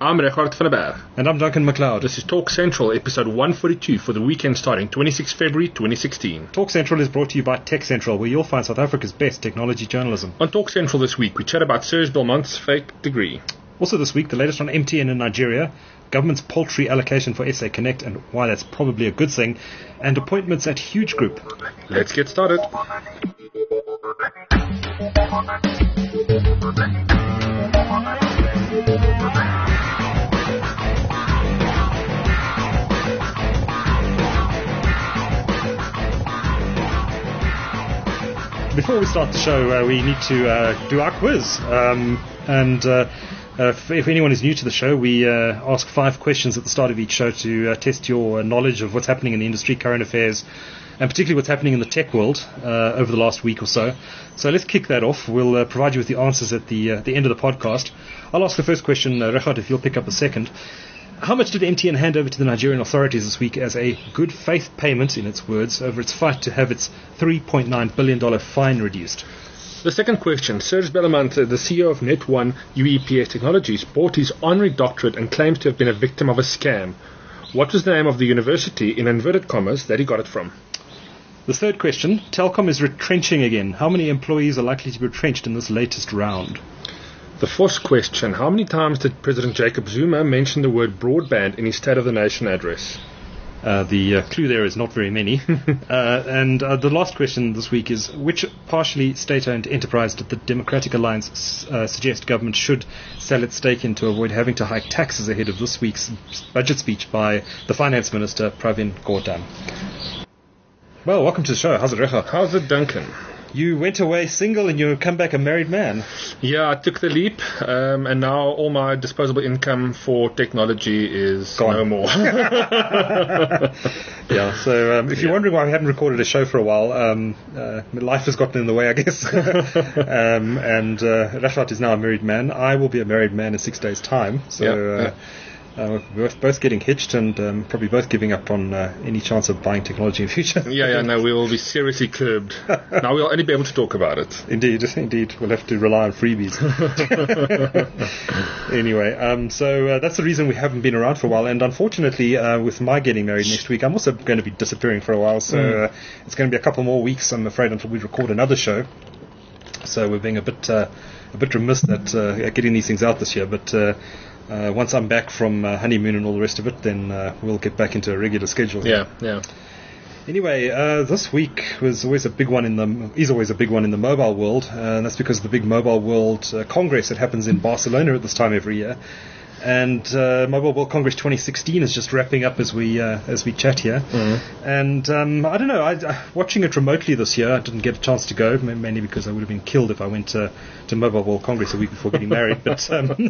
I'm Richard van der Berg. And I'm Duncan McLeod. This is Talk Central, episode 142 for the weekend starting 26 February 2016. Talk Central is brought to you by Tech Central, where you'll find South Africa's best technology journalism. On Talk Central this week, we chat about Serge Belmont's fake degree. Also this week, the latest on MTN in Nigeria, government's poultry allocation for SA Connect and why that's probably a good thing, and appointments at Huge Group. Let's get started. Before we start the show, we need to do our quiz. If anyone is new to the show, we ask 5 questions at the start of each show to test your knowledge of what's happening in the industry, current affairs, and particularly what's happening in the tech world over the last week or so. So let's kick that off. We'll provide you with the answers at the end of the podcast. I'll ask the first question, Richard, if you'll pick up the second. How much did MTN hand over to the Nigerian authorities this week as a good faith payment, in its words, over its fight to have its $3.9 billion fine reduced? The second question. Serge Belmont, the CEO of Net1 UEPS Technologies, bought his honorary doctorate and claims to have been a victim of a scam. What was the name of the university, in inverted commas, that he got it from? The third question. Telkom is retrenching again. How many employees are likely to be retrenched in this latest round? The fourth question. How many times did President Jacob Zuma mention the word broadband in his State of the Nation address? The clue there is not very many. And the last question this week is, which partially state-owned enterprise did the Democratic Alliance suggest government should sell its stake in to avoid having to hike taxes ahead of this week's budget speech by the Finance Minister, Pravin Gordhan? Well, welcome to the show. How's it, Recha? How's it, Duncan? You went away single and you come back a married man. Yeah, I took the leap, and now all my disposable income for technology is gone. No more. Yeah, so if you're wondering why we haven't recorded a show for a while, life has gotten in the way, I guess. And Rashad is now a married man. I will be a married man in 6 days' time. So we're both getting hitched and probably both giving up on any chance of buying technology in future. No, we will be seriously curbed. Now we'll only be able to talk about it. Indeed. We'll have to rely on freebies. Anyway, so that's the reason we haven't been around for a while. And unfortunately, with my getting married next week, I'm also going to be disappearing for a while. So it's going to be a couple more weeks, I'm afraid, until we record another show. So we're being a bit remiss at getting these things out this year. But once I'm back from honeymoon and all the rest of it, then we'll get back into a regular schedule. Yeah. Anyway, this week is always a big one in the mobile world, and that's because of the big Mobile World Congress that happens in Barcelona at this time every year. And Mobile World Congress 2016 is just wrapping up as we chat here. Mm-hmm. And I don't know, watching it remotely this year, I didn't get a chance to go, mainly because I would have been killed if I went to Mobile World Congress a week before getting married. But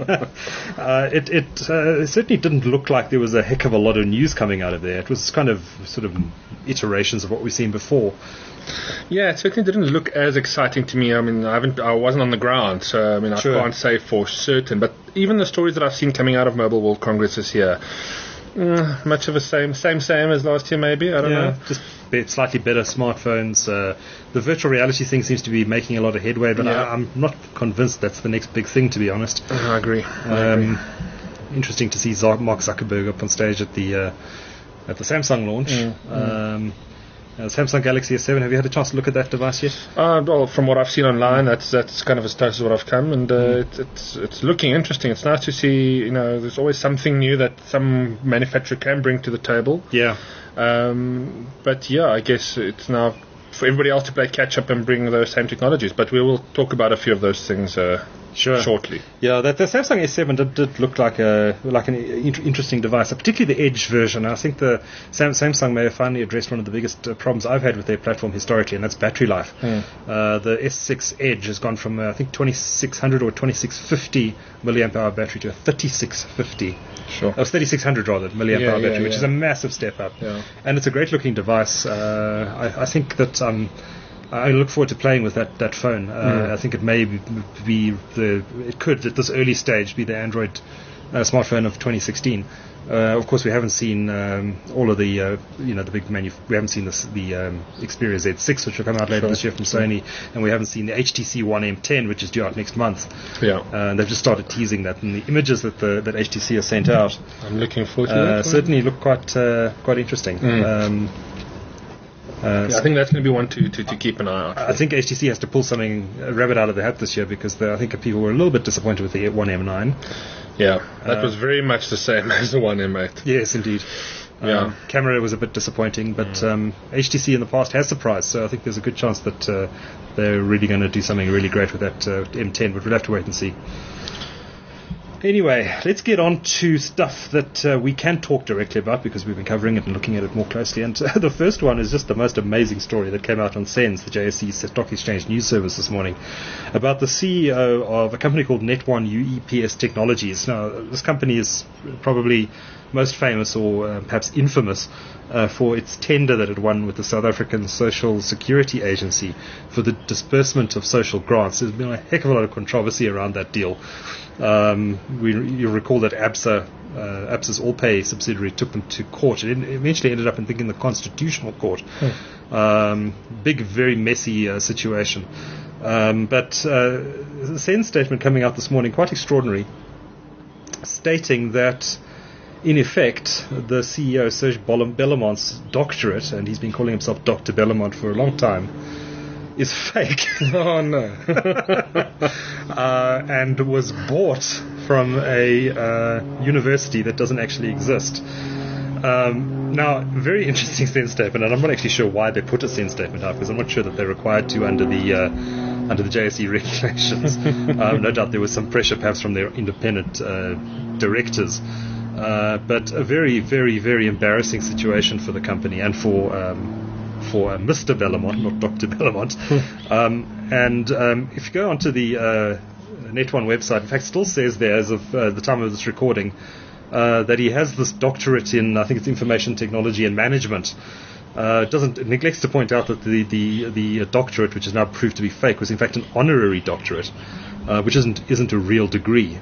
it certainly didn't look like there was a heck of a lot of news coming out of there. It was kind of sort of iterations of what we've seen before. Yeah, it certainly didn't look as exciting to me. I mean, I wasn't on the ground, so I can't say for certain. But even the stories that I've seen coming out of Mobile World Congress this year, much of the same as last year, maybe. I don't know. Just slightly better smartphones. The virtual reality thing seems to be making a lot of headway, but I'm not convinced that's the next big thing, to be honest. I agree. Interesting to see Mark Zuckerberg up on stage at the Samsung launch. Samsung Galaxy S7, have you had a chance to look at that device yet? Well, from what I've seen online, that's kind of as close as what I've come, and it's looking interesting. It's nice to see, there's always something new that some manufacturer can bring to the table. Yeah. But I guess it's now for everybody else to play catch up and bring those same technologies. But we will talk about a few of those things shortly. Yeah, the Samsung S7 did look like an interesting device, particularly the Edge version. I think the Samsung may have finally addressed one of the biggest problems I've had with their platform historically, and that's battery life. The S6 Edge has gone from I think 2600 or 2650 milliamp hour battery to a 3650. Sure. 3600 rather milliamp hour battery, which is a massive step up. Yeah. And it's a great looking device. I think that I look forward to playing with that phone. I think it may it could at this early stage be the Android smartphone of 2016. Of course, we haven't seen all of the the big we haven't seen the Xperia Z6, which will come out later this year from Sony, and we haven't seen the HTC One M10, which is due out next month. Yeah, they've just started teasing that, and the images that that HTC has sent out, I'm looking forward to that. Certainly look quite interesting. I think that's going to be one to keep an eye out for. I think HTC has to pull a rabbit out of the hat this year, because I think people were a little bit disappointed with the One M9. Yeah, that was very much the same as the One M8. Yes, indeed. Camera was a bit disappointing, but HTC in the past has surprised, so I think there's a good chance that they're really going to do something really great with that M10, but we'll have to wait and see. Anyway, let's get on to stuff that we can talk directly about, because we've been covering it and looking at it more closely. And the first one is just the most amazing story that came out on SENS, the JSE Stock Exchange News Service, this morning, about the CEO of a company called Net1 UEPS Technologies. Now, this company is probably most famous, or perhaps infamous, for its tender that it won with the South African Social Security Agency for the disbursement of social grants. There's been a heck of a lot of controversy around that deal. You'll recall that ABSA's Allpay subsidiary took them to court. It eventually ended up in the Constitutional Court. Big, very messy situation. But the SENS statement coming out this morning, quite extraordinary, stating that, in effect, the CEO, Serge Bellamont's doctorate, and he's been calling himself Dr. Bellamont for a long time, is fake. Oh no. And was bought from a university that doesn't actually exist. Now, very interesting SENS statement, and I'm not actually sure why they put a SENS statement out, because I'm not sure that they're required to under the JSE regulations. No doubt there was some pressure perhaps from their independent directors. But a very, very, very embarrassing situation for the company and for Mr. Bellamont, not Dr. Bellamont. If you go onto the Net1 website, in fact, it still says there, as of the time of this recording, that he has this doctorate in, I think it's information technology and management. It neglects to point out that the doctorate, which is now proved to be fake, was in fact an honorary doctorate, which isn't a real degree.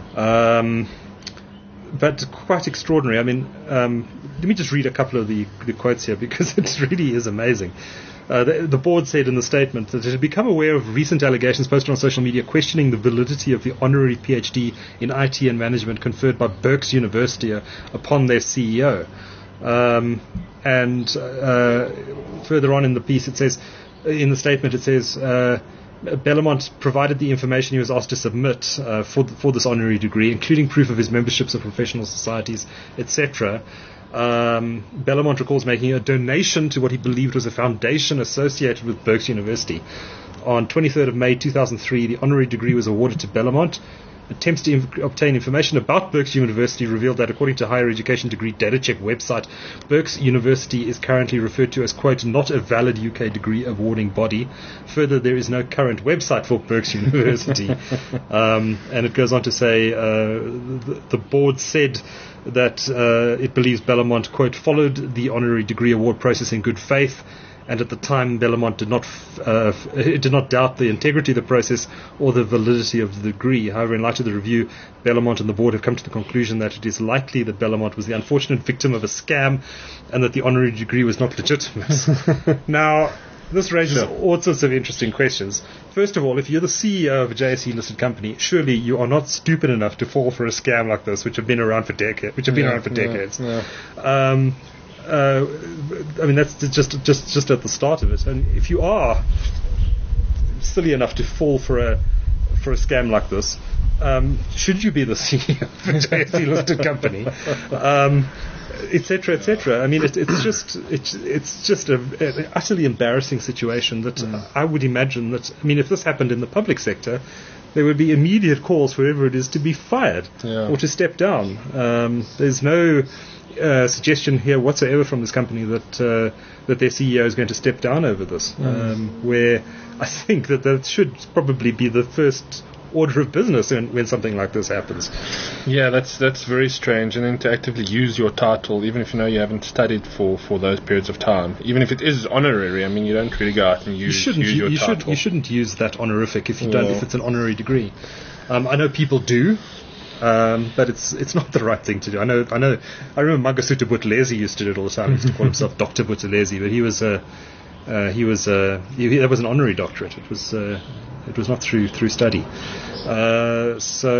But quite extraordinary. I mean, let me just read a couple of the quotes here, because it really is amazing. The board said in the statement that it had become aware of recent allegations posted on social media questioning the validity of the honorary PhD in IT and management conferred by Berks University upon their CEO. Further on in the piece, it says, in the statement, it says, Bellamont provided the information he was asked to submit for this honorary degree, including proof of his memberships of professional societies, etc. Bellamont recalls making a donation to what he believed was a foundation associated with Berks University. On 23rd of May 2003, the honorary degree was awarded to Bellamont. Attempts to obtain information about Berks University revealed that, according to Higher Education Degree Datacheck website, Berks University is currently referred to as, quote, not a valid UK degree awarding body. Further, there is no current website for Berks University. And it goes on to say the board said that it believes Bellamont, quote, followed the honorary degree award process in good faith. And at the time, Bellamont did not doubt the integrity of the process or the validity of the degree. However, in light of the review, Bellamont and the board have come to the conclusion that it is likely that Bellamont was the unfortunate victim of a scam and that the honorary degree was not legitimate. Now, this raises all sorts of interesting questions. First of all, if you're the CEO of a JSE-listed company, surely you are not stupid enough to fall for a scam like this, which have been around for decades. Yeah. I mean, that's just at the start of it. And if you are silly enough to fall for a scam like this, should you be the CEO of a JSE-listed company, etc., etc.? I mean, it's just an utterly embarrassing situation that I would imagine that. I mean, if this happened in the public sector, there would be immediate calls for whoever it is to be fired or to step down. There's no suggestion here whatsoever from this company that their CEO is going to step down over this, where I think that should probably be the first order of business when something like this happens. Yeah, that's very strange. And then to actively use your title, even if you know you haven't studied for those periods of time, even if it is honorary, I mean, you don't really go out and use your title. You shouldn't use that honorific if it's an honorary degree. I know people do. but it's not the right thing to do. I remember Mangosuthu Buthelezi used to do it all the time. He used to call himself Dr. Buthelezi, but that was an honorary doctorate. It was not through study. A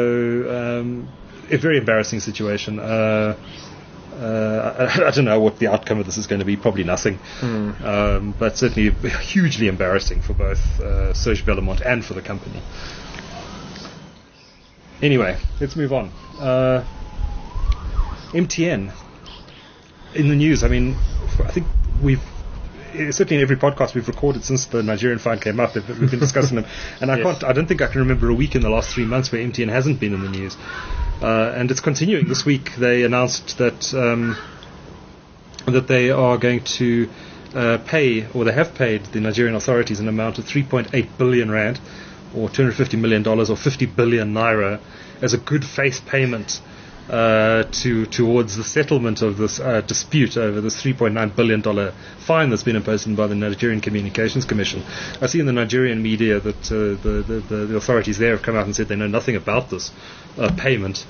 very embarrassing situation. I don't know what the outcome of this is going to be. Probably nothing. But certainly hugely embarrassing for both Serge Belamont and for the company. Anyway, let's move on. MTN in the news. I mean, I think certainly in every podcast we've recorded since the Nigerian fine came up, we've been discussing them. And yes. I don't think I can remember a week in the last 3 months where MTN hasn't been in the news. And it's continuing. This week they announced that they are going to pay, or they have paid the Nigerian authorities an amount of 3.8 billion rand, or $250 million, or 50 billion naira, as a good faith payment towards the settlement of this dispute over this $3.9 billion fine that's been imposed by the Nigerian Communications Commission. I see in the Nigerian media that the authorities there have come out and said they know nothing about this payment.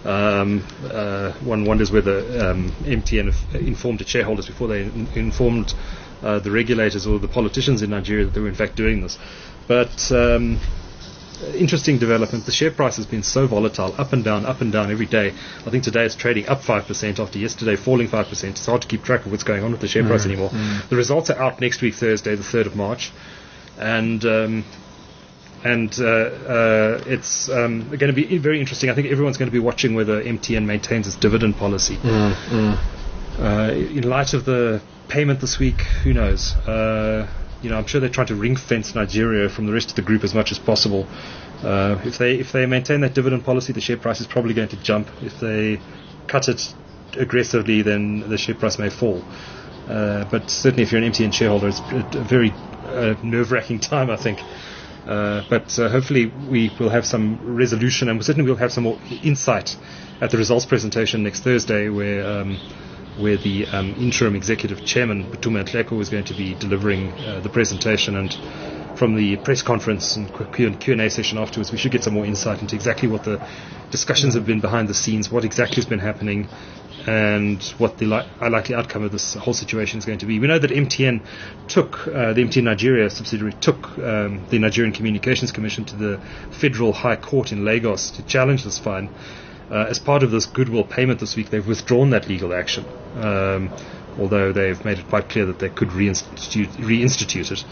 One wonders whether MTN informed its shareholders before they informed the regulators or the politicians in Nigeria that they were in fact doing this. But interesting development. The share price has been so volatile, up and down every day. I think today it's trading up 5% after yesterday falling 5%. It's hard to keep track of what's going on with the share price anymore. The results are out next week, Thursday, the 3rd of March. And it's going to be very interesting. I think everyone's going to be watching whether MTN maintains its dividend policy. In light of the payment this week, who knows? I'm sure they're trying to ring-fence Nigeria from the rest of the group as much as possible. If they maintain that dividend policy, the share price is probably going to jump. If they cut it aggressively, then the share price may fall. But certainly if you're an MTN shareholder, it's a very nerve-wracking time, I think. But hopefully we will have some resolution, and certainly we'll have some more insight at the results presentation next Thursday, where the interim executive chairman, Butuma Nhleko, is going to be delivering the presentation, and from the press conference and Q&A session afterwards, we should get some more insight into exactly what the discussions have been behind the scenes, what exactly has been happening, and what the likely outcome of this whole situation is going to be. We know that MTN the MTN Nigeria subsidiary took the Nigerian Communications Commission to the Federal High Court in Lagos to challenge this fine. As part of this goodwill payment this week, they've withdrawn that legal action, although they've made it quite clear that they could reinstitute it.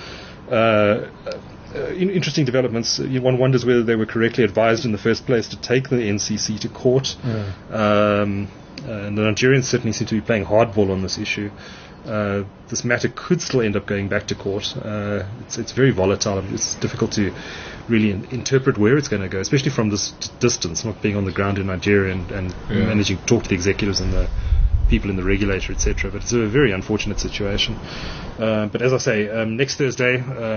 Interesting developments. One wonders whether they were correctly advised in the first place to take the NCC to court. And the Nigerians certainly seem to be playing hardball on this issue. This matter could still end up going back to court. It's very volatile. It's difficult to really interpret where it's going to go, especially from this distance, not being on the ground in Nigeria and managing to talk to the executives and the people in the regulator, etc. But it's a very unfortunate situation. But as I say, next Thursday,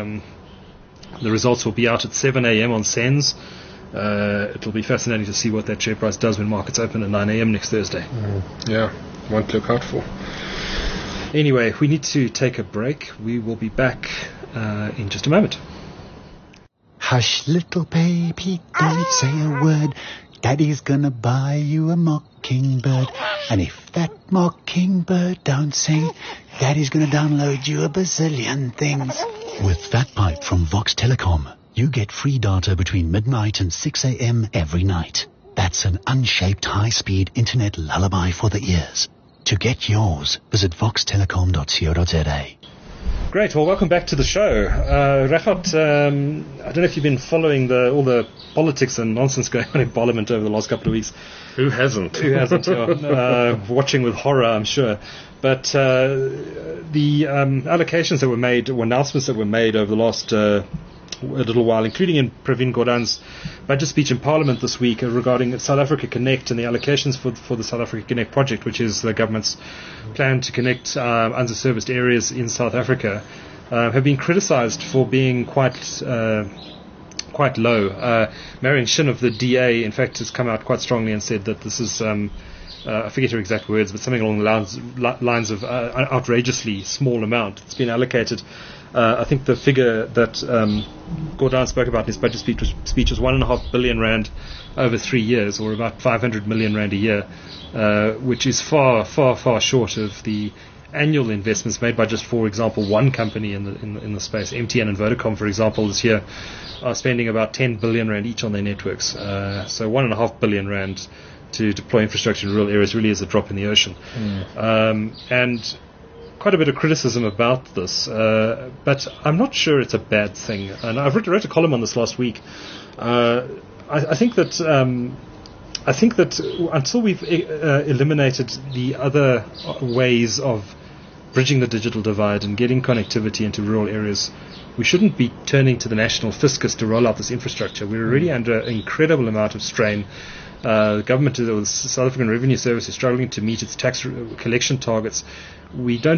the results will be out at 7 a.m. on SENS. It'll be fascinating to see what that share price does when markets open at 9 a.m. next Thursday. Yeah, one to look out for. Anyway, we need to take a break. We will be back in just a moment. Hush, little baby, don't say a word. Daddy's gonna buy you a mockingbird. And if that mockingbird don't sing, Daddy's gonna download you a bazillion things. With that pipe from Vox Telecom, you get free data between midnight and 6 a.m. every night. That's an unshaped high-speed internet lullaby for the ears. To get yours, visit voxtelecom.co.za. Great. Well, welcome back to the show. Rafat, I don't know if you've been following all the politics and nonsense going on in Parliament over the last couple of weeks. Who hasn't? Watching with horror, I'm sure. But the allocations that were made, or announcements that were made over the last a little while, including in Pravin Gordhan's budget speech in Parliament this week regarding South Africa Connect and the allocations for the South Africa Connect project, which is the government's plan to connect underserviced areas in South Africa, have been criticised for being quite quite low. Marion Shin of the DA, in fact, has come out quite strongly and said that this is, I forget her exact words, but something along the lines of outrageously small amount. It's been allocated. I think the figure that Gordhan spoke about in his budget speech was 1.5 billion rand over 3 years, or about 500 million rand a year, which is far, far, far short of the annual investments made by just, for example, one company in the space. MTN and Vodacom, for example, this year are spending about 10 billion rand each on their networks. So 1.5 billion rand to deploy infrastructure in rural areas really is a drop in the ocean. And quite a bit of criticism about this, but I'm not sure it's a bad thing. And I wrote a column on this last week. I think that until we've eliminated the other ways of bridging the digital divide and getting connectivity into rural areas, we shouldn't be turning to the national fiscus to roll out this infrastructure. We're already under an incredible amount of strain. The government, the South African Revenue Service, is struggling to meet its tax collection targets. We do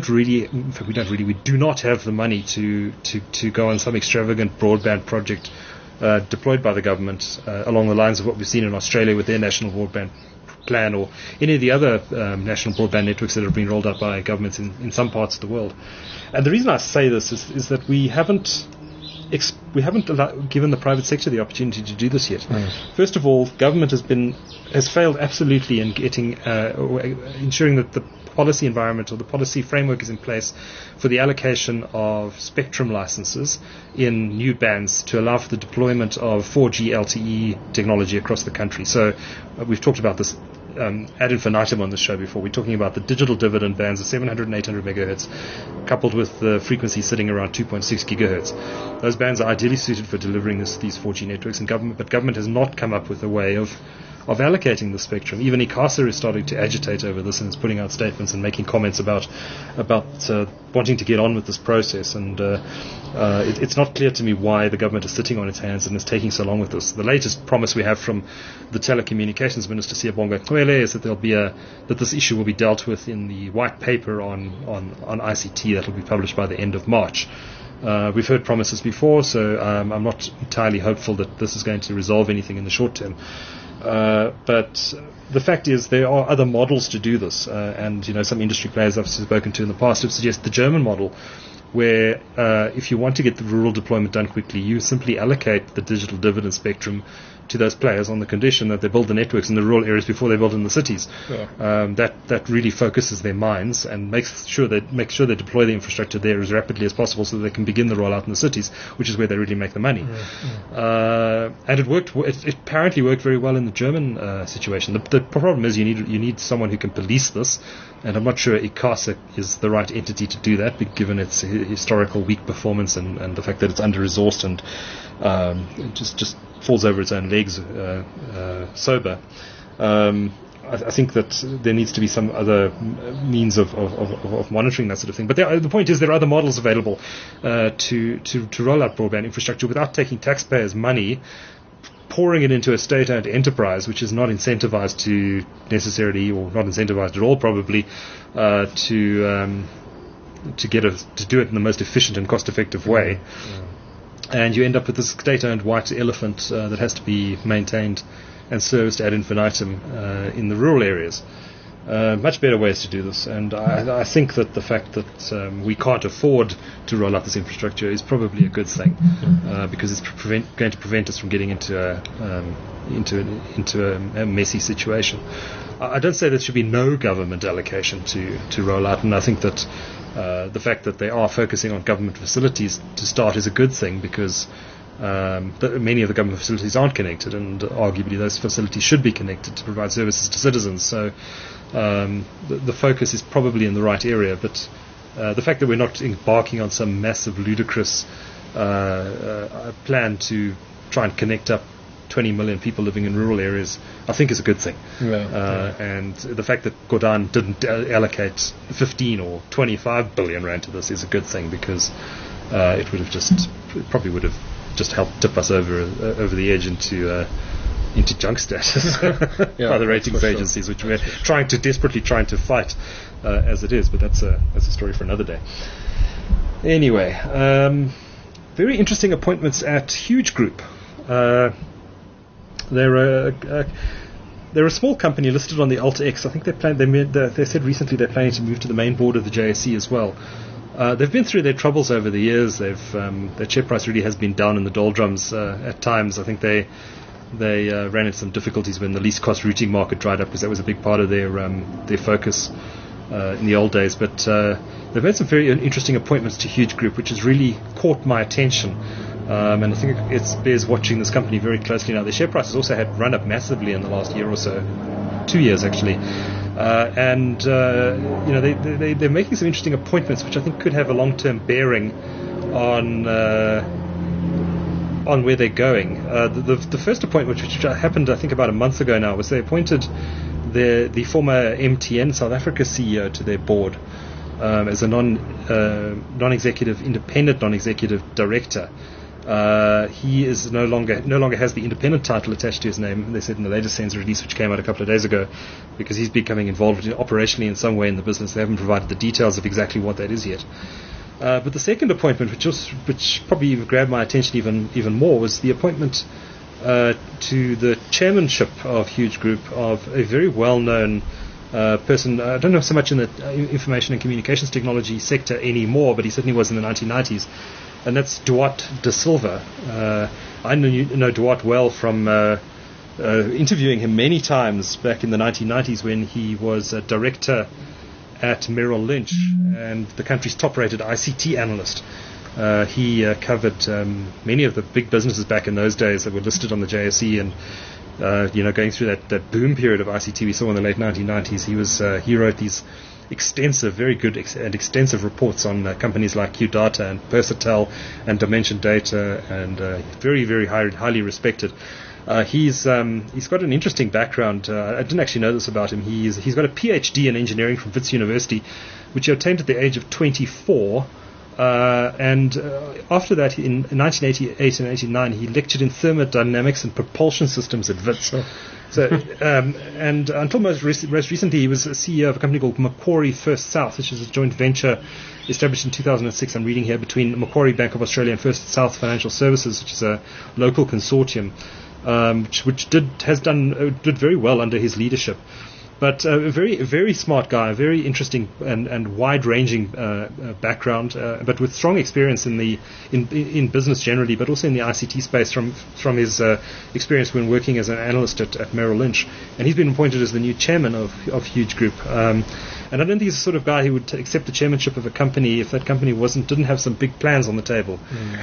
not have the money to go on some extravagant broadband project deployed by the government along the lines of what we've seen in Australia with their national broadband plan, or any of the other national broadband networks that have been rolled out by governments in some parts of the world. And the reason I say this is that we haven't given the private sector the opportunity to do this yet. First of all, government has failed absolutely in getting ensuring that the policy environment or the policy framework is in place for the allocation of spectrum licenses in new bands to allow for the deployment of 4G LTE technology across the country. So we've talked about this ad infinitum on the show before. We're talking about the digital dividend bands of 700 and 800 megahertz coupled with the frequency sitting around 2.6 gigahertz. Those bands are ideally suited for delivering these 4G networks, but government has not come up with a way of allocating the spectrum. Even ICASA is starting to agitate over this and is putting out statements and making comments about wanting to get on with this process. And it's not clear to me why the government is sitting on its hands and is taking so long with this. The latest promise we have from the Telecommunications Minister, Siyabonga Cwele, is that that this issue will be dealt with in the white paper on ICT that will be published by the end of March. We've heard promises before, so I'm not entirely hopeful that this is going to resolve anything in the short term. But the fact is there are other models to do this, and some industry players I've spoken to in the past have suggested the German model, where if you want to get the rural deployment done quickly, you simply allocate the digital dividend spectrum to those players on the condition that they build the networks in the rural areas before they build in the cities. Yeah. That really focuses their minds and makes sure they deploy the infrastructure there as rapidly as possible so that they can begin the rollout in the cities, which is where they really make the money. And it worked. It apparently worked very well in the German situation. The problem is you need someone who can police this, and I'm not sure ICASA is the right entity to do that, given its historical weak performance and the fact that it's under-resourced and it just falls over its own legs sober. I think that there needs to be some other means of monitoring that sort of thing. But the point is there are other models available to roll out broadband infrastructure without taking taxpayers' money, pouring it into a state-owned enterprise, which is not incentivized to necessarily, or not incentivized at all probably, to do it in the most efficient and cost-effective way. And you end up with this state-owned white elephant that has to be maintained and serviced ad infinitum in the rural areas. Much better ways to do this, and I think that the fact that we can't afford to roll out this infrastructure is probably a good thing, because it's going to prevent us from getting into a messy situation. I don't say there should be no government allocation to roll out, and I think that the fact that they are focusing on government facilities to start is a good thing, because many of the government facilities aren't connected, and arguably those facilities should be connected to provide services to citizens. So the focus is probably in the right area, but the fact that we're not embarking on some massive, ludicrous plan to try and connect up 20 million people living in rural areas, I think is a good thing. And the fact that Gordhan didn't allocate 15 or 25 billion rand to this is a good thing, because it probably would have just helped tip us over the edge into junk status by the ratings agencies, which we're desperately trying to fight as it is. But that's a story for another day. Anyway, very interesting appointments at Huge Group. They're a small company listed on the AltX. I think they said recently they're planning to move to the main board of the JSE as well. They've been through their troubles over the years. Their share price really has been down in the doldrums at times. I think they ran into some difficulties when the least cost routing market dried up, because that was a big part of their focus in the old days. But they've made some very interesting appointments to Huge Group, which has really caught my attention. And I think it bears watching this company very closely now. Their share price has also had run up massively in the last year or so, 2 years actually. They're making some interesting appointments, which I think could have a long-term bearing on where they're going. The first appointment, which happened I think about a month ago now, was they appointed the former MTN South Africa CEO to their board as a non-executive, independent non-executive director. He is no longer has the independent title attached to his name. They said in the latest SENS release, which came out a couple of days ago, because he's becoming involved operationally in some way in the business. They haven't provided the details of exactly what that is yet. But the second appointment, which probably grabbed my attention even more, was the appointment to the chairmanship of Huge Group of a very well-known person. I don't know so much in the information and communications technology sector anymore, but he certainly was in the 1990s. And that's Duarte da Silva. I know Duarte well from interviewing him many times back in the 1990s when he was a director at Merrill Lynch and the country's top-rated ICT analyst. He covered many of the big businesses back in those days that were listed on the JSE, and going through that boom period of ICT we saw in the late 1990s. He wrote these very good and extensive reports on companies like QData and Persitel and Dimension Data, and very, very highly respected. He's got an interesting background. I didn't actually know this about him. He's got a PhD in engineering from Wits University, which he obtained at the age of 24. And after that, in 1988 and 89, he lectured in thermodynamics and propulsion systems at Wits. Sure. So, and until most recently, he was a CEO of a company called Macquarie First South, which is a joint venture established in 2006. I'm reading here, between Macquarie Bank of Australia and First South Financial Services, which is a local consortium, which did very well under his leadership. But a very, very smart guy, a very interesting and wide-ranging background, but with strong experience in business generally, but also in the ICT space from his experience when working as an analyst at Merrill Lynch. And he's been appointed as the new chairman of Huge Group. And I don't think he's the sort of guy who would accept the chairmanship of a company if that company didn't have some big plans on the table.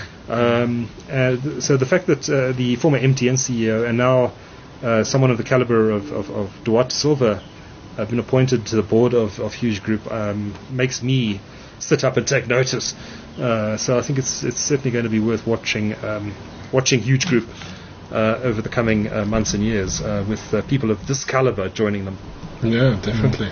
So the fact that the former MTN CEO and now someone of the caliber of Duarte Silva have been appointed to the board of Huge Group makes me sit up and take notice. So I think it's certainly going to be worth watching Huge Group over the coming months and years with people of this caliber joining them. Yeah, definitely.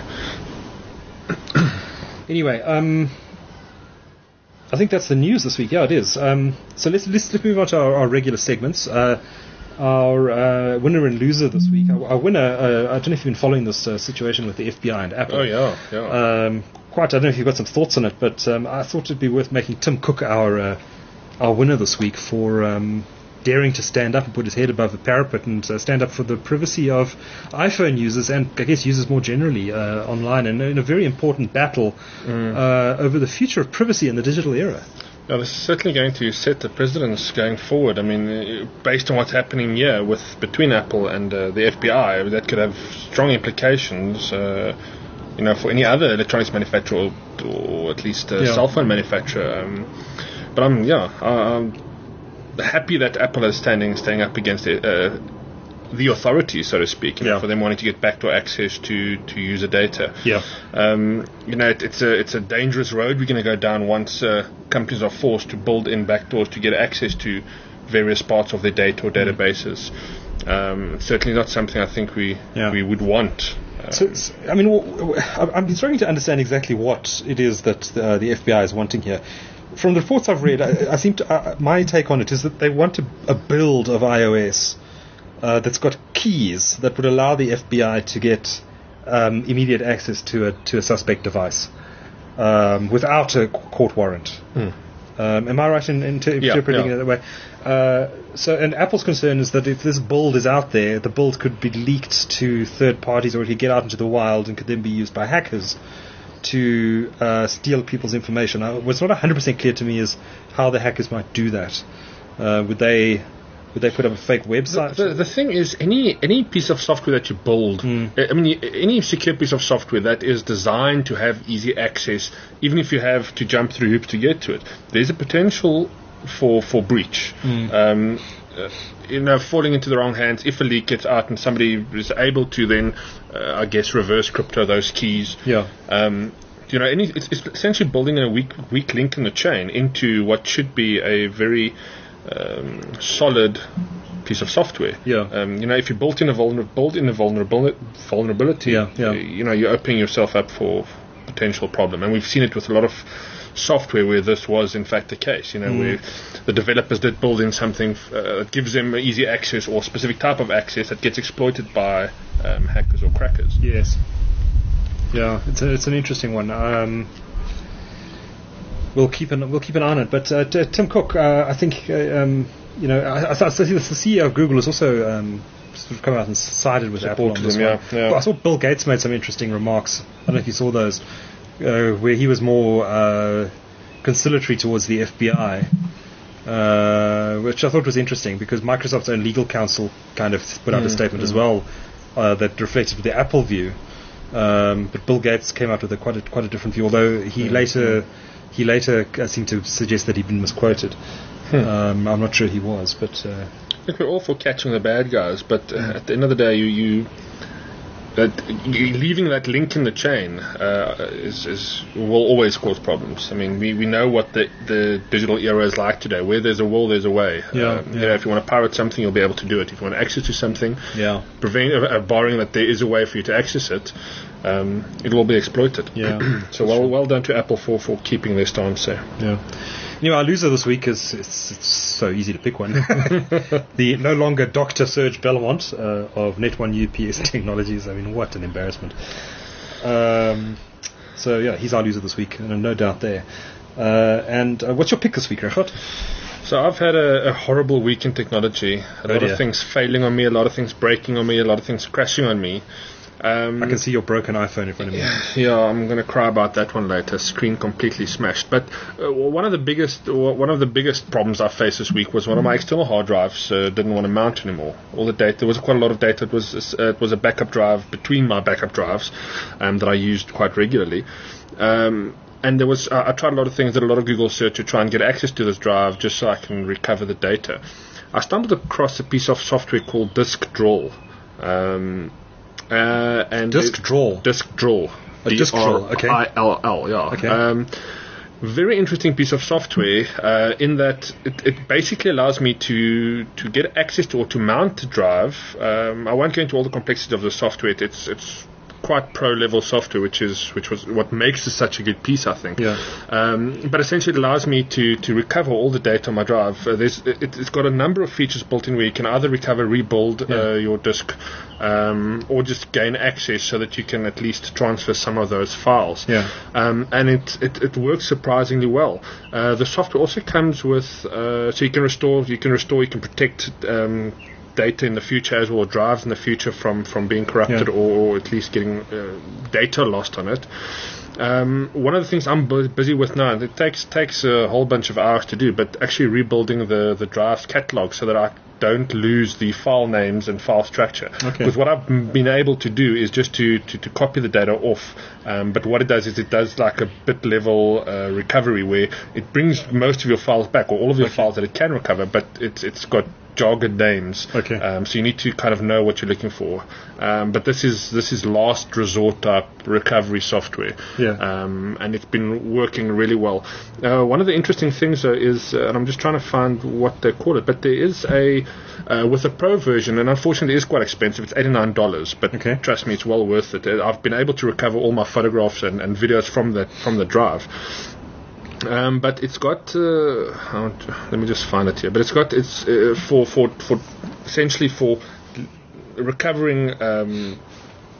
Anyway, I think that's the news this week. Yeah, it is. So let's move on to our regular segments. Our winner and loser this week. Our winner, I don't know if you've been following this situation with the FBI and Apple. Oh, yeah. I don't know if you've got some thoughts on it, but I thought it'd be worth making Tim Cook our winner this week for daring to stand up and put his head above the parapet and stand up for the privacy of iPhone users and, I guess, users more generally online, and in a very important battle over the future of privacy in the digital era. Yeah, this is certainly going to set the precedence going forward. I mean, based on what's happening here between Apple and the FBI, that could have strong implications, for any other electronics manufacturer or at least a cell phone manufacturer. But I'm happy that Apple is staying up against the authority, so to speak, for them wanting to get backdoor access to user data. Yeah. It's a dangerous road we're going to go down once companies are forced to build in backdoors to get access to various parts of their data or databases. Certainly not something I think we would want. I'm struggling to understand exactly what it is that the FBI is wanting here. From the reports I've read, my take on it is that they want a build of iOS that's got keys that would allow the FBI to get immediate access to a suspect device without a court warrant. Am I right in interpreting it that way? And Apple's concern is that if this build is out there, the build could be leaked to third parties, or it could get out into the wild and could then be used by hackers to steal people's information. What's not 100% clear to me is how the hackers might do that. Would they put up a fake website? The thing is, any piece of software that you build, any secure piece of software that is designed to have easy access, even if you have to jump through hoops to get to it, there's a potential for breach. Falling into the wrong hands. If a leak gets out and somebody is able to then, I guess, reverse crypto those keys. Yeah. It's essentially building a weak link in the chain into what should be a very solid piece of software. Yeah. If you build in a vulnerability, you're opening yourself up for potential problem. And we've seen it with a lot of software where this was in fact the case. Where the developers did build in something that gives them easy access or specific type of access that gets exploited by hackers or crackers. Yes. Yeah, it's an interesting one. We'll keep an eye on it. But Tim Cook, I think I see the CEO of Google has also sort of come out and sided with Apple on this one. Yeah. I saw Bill Gates made some interesting remarks. I don't know if you saw those, where he was more conciliatory towards the FBI, which I thought was interesting because Microsoft's own legal counsel kind of put out a statement as well that reflected the Apple view. But Bill Gates came out with quite a different view, although he later seemed to suggest that he'd been misquoted. I'm not sure he was, but I think we're all for catching the bad guys, but at the end of the day, you leaving that link in the chain will always cause problems. I mean, we know what the digital era is like today. Where there's a will, there's a way. If you want to pirate something, you'll be able to do it. If you want access to something, barring that there is a way for you to access it, it will be exploited. Yeah. So well done to Apple for keeping their stance there. Yeah. Our loser this week is it's so easy to pick one. The no longer Dr. Serge Bellamont of Net1 UPS Technologies. I mean, what an embarrassment. He's our loser this week, and no doubt there. And what's your pick this week, Regardt? So I've had a horrible week in technology. A lot of things failing on me, a lot of things breaking on me, a lot of things crashing on me. I can see your broken iPhone in front of me. Yeah, I'm going to cry about that one later. Screen completely smashed. But one of the biggest problems I faced this week was one of my external hard drives didn't want to mount anymore. All the data, there was quite a lot of data. It was a backup drive between my backup drives that I used quite regularly. And there was I tried a lot of things, did a lot of Google search to try and get access to this drive just so I can recover the data. I stumbled across a piece of software called Disk Draw. Disk Draw. Disk Draw. Disk Draw. Okay. DRILL. Yeah. Okay. Very interesting piece of software in that it basically allows me to get access to or to mount the drive. I won't go into all the complexity of the software. It's quite pro-level software, which was what makes it such a good piece, I think. Yeah. But essentially, it allows me to recover all the data on my drive. It's got a number of features built in where you can either recover, rebuild your disk, or just gain access so that you can at least transfer some of those files. Yeah. And it works surprisingly well. The software also comes with so you can restore, you can protect. Data in the future as well, drives in the future from being corrupted or at least getting data lost on it. One of the things I'm busy with now, and it takes a whole bunch of hours to do, but actually rebuilding the drive's catalog so that I don't lose the file names and file structure. Okay. Because what I've been able to do is just to copy the data off. But what it does is it does like a bit level recovery where it brings most of your files back, or all of your files that it can recover, but it's got jargon names. Okay. So you need to kind of know what you're looking for. But this is last resort type recovery software. Yeah. And it's been working really well. One of the interesting things is, and I'm just trying to find what they call it, but there is with a pro version, and unfortunately it is quite expensive. It's $89, but trust me, it's well worth it. I've been able to recover all my photographs and videos from the drive. But it's got let me just find it here. But it's for essentially for recovering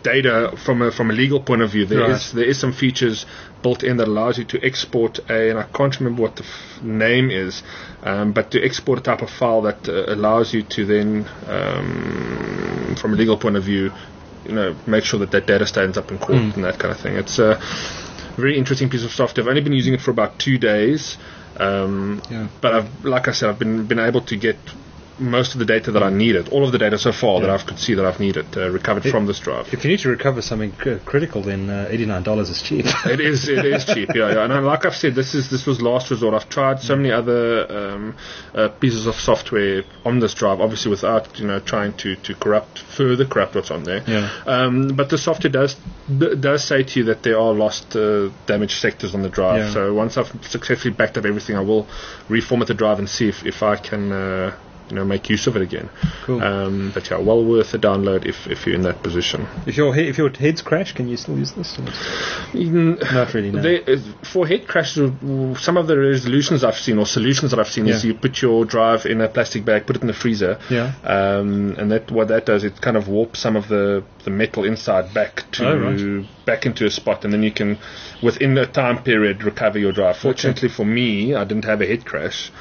data from a legal point of view. There is some features built in that allows you to export and I can't remember what the name is, but to export a type of file that allows you to then, from a legal point of view, make sure that data stands up in court and that kind of thing. It's a very interesting piece of software. I've only been using it for about 2 days, but like I said, I've been able to get most of the data that I needed, all of the data so far that I could see that I've needed, recovered from this drive. If you need to recover something critical, then $89 is cheap. It is cheap, yeah. And like I've said, this was last resort. I've tried so many other pieces of software on this drive, obviously without trying to further corrupt what's on there. But the software does say to you that there are lost, damaged sectors on the drive. So once I've successfully backed up everything, I will reformat the drive and see if I can make use of it again. Cool. But well worth a download if you're in that position. If your head's crashed, can you still use this? Not really, no. For head crashes, some of the resolutions I've seen or solutions that I've seen is you put your drive in a plastic bag, put it in the freezer, and what that does, it kind of warps some of the metal inside back into a spot, and then you can, within a time period, recover your drive. Fortunately for me, I didn't have a head crash.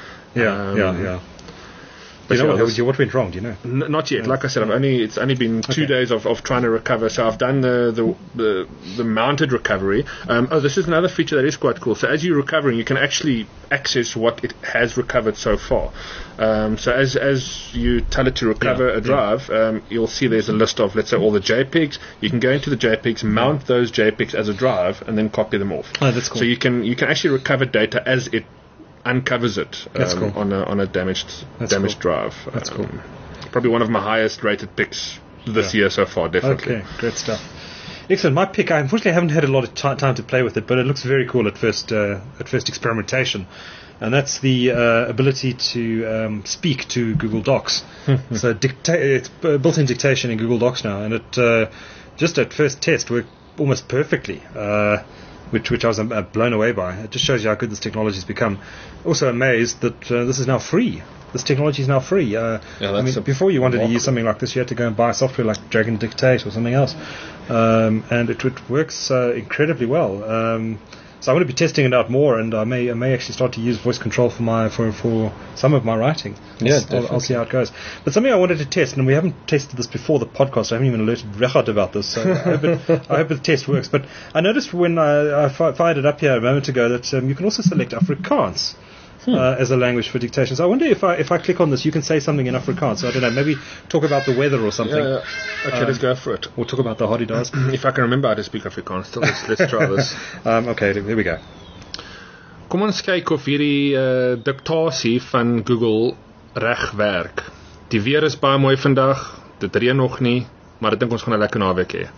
What went wrong? Do you know? Not yet. Like I said, it's only been 2 days of trying to recover. So I've done the mounted recovery. This is another feature that is quite cool. So as you're recovering, you can actually access what it has recovered so far. So as you tell it to recover a drive, you'll see there's a list of, let's say, all the JPEGs. You can go into the JPEGs, mount those JPEGs as a drive, and then copy them off. Oh, that's cool. So you can actually recover data as it uncovers it cool. on a damaged cool. drive. That's cool. Probably one of my highest rated picks this year so far, definitely. Okay, great stuff. Excellent. My pick, I unfortunately haven't had a lot of time to play with it, but it looks very cool at first experimentation. And that's the ability to speak to Google Docs. So it's built-in dictation in Google Docs now, and it just at first test worked almost perfectly. Which I was blown away by. It just shows you how good this technology has become. Also amazed that this is now free. This technology is now free. Before you wanted to use something like this, you had to go and buy software like Dragon Dictate or something else, and it works incredibly well. So I want to be testing it out more, and I may actually start to use voice control for some of my writing. I'll see how it goes. But something I wanted to test, and we haven't tested this before the podcast. I haven't even alerted Richard about this, so I hope the test works. But I noticed when I fired it up here a moment ago that you can also select Afrikaans as a language for dictation. So I wonder if I click on this, you can say something in Afrikaans. So I don't know, maybe talk about the weather or something. Yeah. Okay, let's go for it. Or talk about the holidays. If I can remember how to speak Afrikaans, still, let's try this. Okay, here we go. Kom ons kyk of hierdie diktasie van Google reg werk. Die weer is baie mooi vandag. Dit reën nog nie, maar ek dink ons gaan 'n lekker naweek hê.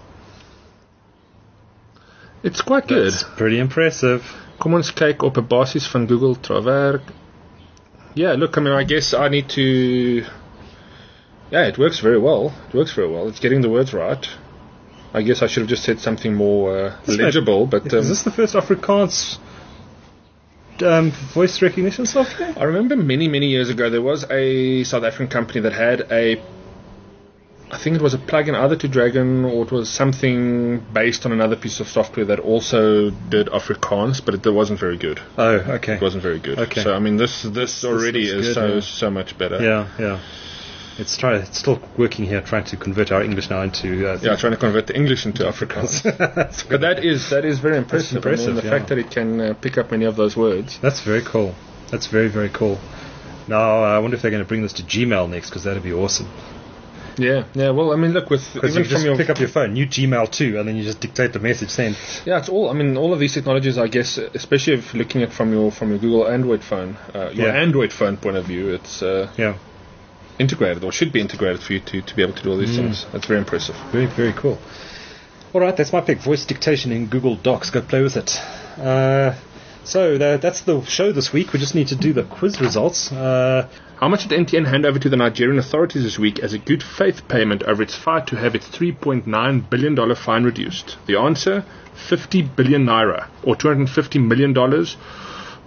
It's quite good. That's pretty impressive. Kom ons kyk op 'n basis van Google werk. Yeah, look, I guess I need to... Yeah, it works very well. It's getting the words right. I guess I should have just said something more legible, but... is this the first Afrikaans voice recognition software? I remember many, many years ago there was a South African company that had I think it was a plugin either to Dragon or it was something based on another piece of software that also did Afrikaans, but it wasn't very good. Oh, okay. It wasn't very good. Okay. So this already is good, so much better. Yeah. It's still working here, trying to convert our English now into... trying to convert the English into Afrikaans. But that is very impressive. The fact that it can pick up many of those words. That's very cool. That's very, very cool. Now, I wonder if they're going to bring this to Gmail next, because that would be awesome. Yeah. Well, look, because you just pick up your phone, new Gmail too, and then you just dictate the message, send. Yeah, it's all. All of these technologies, I guess, especially if looking at from your Google Android phone, Android phone point of view, it's integrated or should be integrated for you to be able to do all these things. That's very impressive. Very, very cool. All right, that's my pick. Voice dictation in Google Docs. Go play with it. So that's the show this week. We just need to do the quiz results. How much did MTN hand over to the Nigerian authorities this week as a good faith payment over its fight to have its $3.9 billion fine reduced? The answer, 50 billion naira, or $250 million,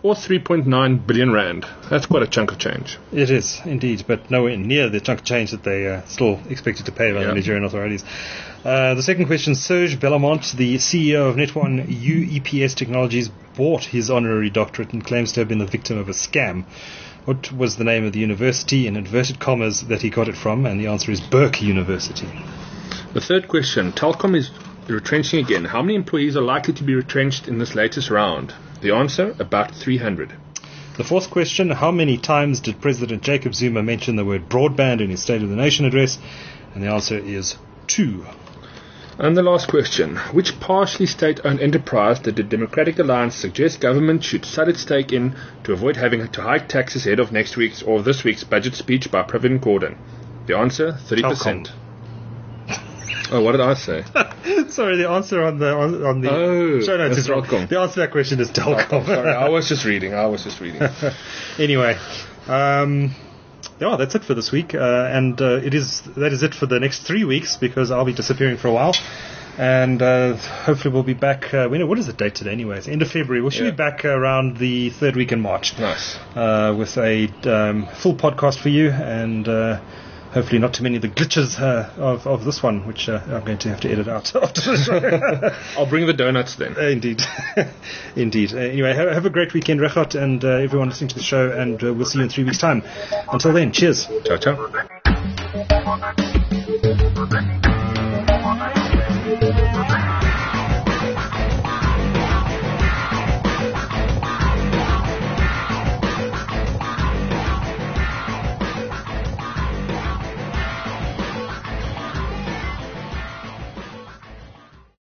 or 3.9 billion rand. That's quite a chunk of change. It is, indeed, but nowhere near the chunk of change that they still expected to pay by the Nigerian authorities. The second question, Serge Bellamont, the CEO of Net1 UEPS Technologies, bought his honorary doctorate and claims to have been the victim of a scam. What was the name of the university, in inverted commas, that he got it from? And the answer is Burke University. The third question, Telkom is retrenching again. How many employees are likely to be retrenched in this latest round? The answer, about 300. The fourth question, how many times did President Jacob Zuma mention the word broadband in his State of the Nation address? And the answer is 2. And the last question, which partially state-owned enterprise did the Democratic Alliance suggest government should sell its stake in to avoid having to hike taxes ahead of next week's or this week's budget speech by Pravin Gordhan? The answer, 30%. Telkom. Oh, what did I say? Sorry, the answer on the show notes is wrong. The answer to that question is Telkom. Sorry, I was just reading. Anyway, that's it for this week, and that is it for the next 3 weeks, because I'll be disappearing for a while, and hopefully we'll be back. What is the date today? Anyway, it's end of February. We should be back around the third week in March. Nice. With a full podcast for you, and hopefully not too many of the glitches of this one, which I'm going to have to edit out after the show. I'll bring the donuts then. Indeed. Indeed. Anyway, have a great weekend, Regardt, and everyone listening to the show, and we'll see you in 3 weeks' time. Until then, cheers. Ciao, ciao.